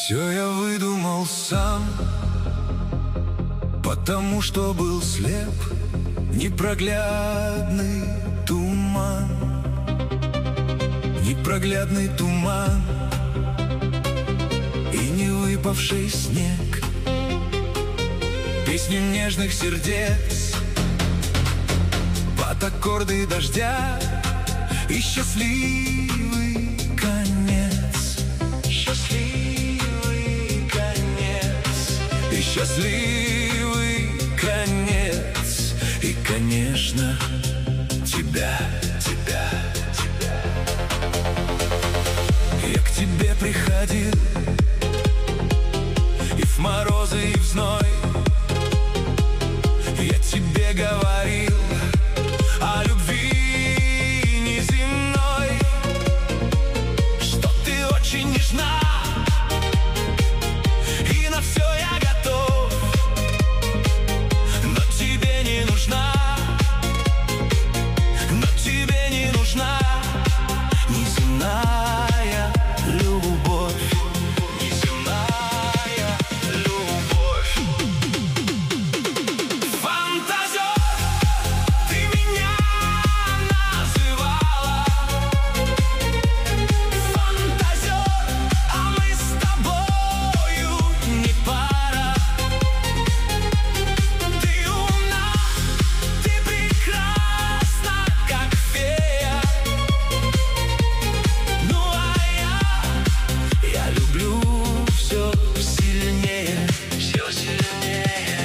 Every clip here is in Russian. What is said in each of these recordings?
Все я выдумал сам, потому что был слеп. Непроглядный туман, непроглядный туман и не выпавший снег, песню нежных сердец под аккорды дождя и счастливый конец, счастливый конец, и счастливый конец, и, конечно, тебя. Я к тебе приходил и в морозы, и в зной. Я тебе говорил о любви неземной, что ты очень нежна, и на все я готов, но тебе не нужна, но тебе не нужна неземная любовь, неземная любовь. Фантазер, ты меня называла, фантазер, а мы с тобою не пара. Ты умна, ты прекрасна, как фея. Ну а я люблю все сильнее, все сильнее.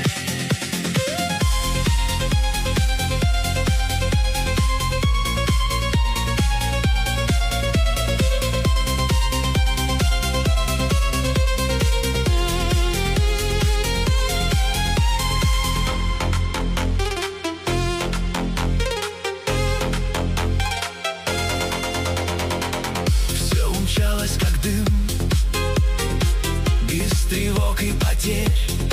Все умчалось, как дым, без тревог и потерь.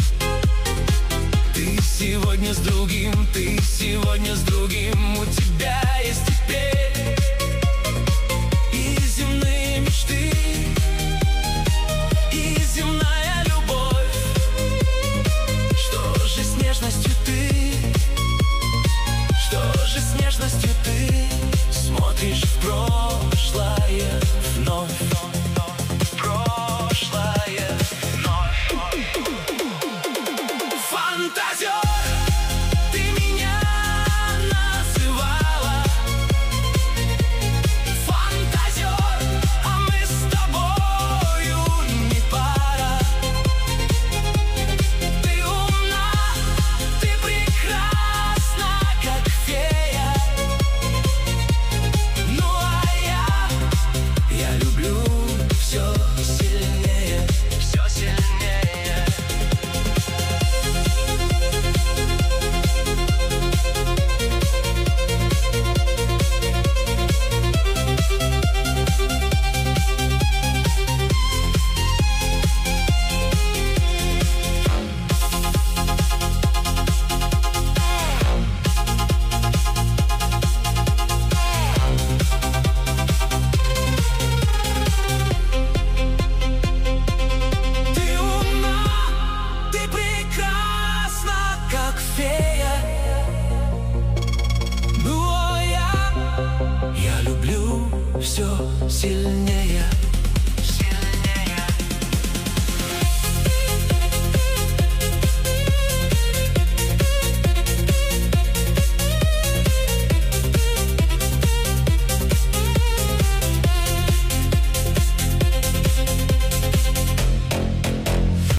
Ты сегодня с другим, ты сегодня с другим. У тебя есть теперь и земные мечты, и земная любовь. Что же с нежностью ты, что же с нежностью ты смотришь в прошлое вновь, в прошлое вновь. Фантазер, ты меня называла, фантазер, а мы с тобою не пара. Ты умна, ты прекрасна, как фея. Ну а я люблю все сильнее, все сильнее. Ты умна, ты прекрасна, как фея. Ну а я люблю все сильнее.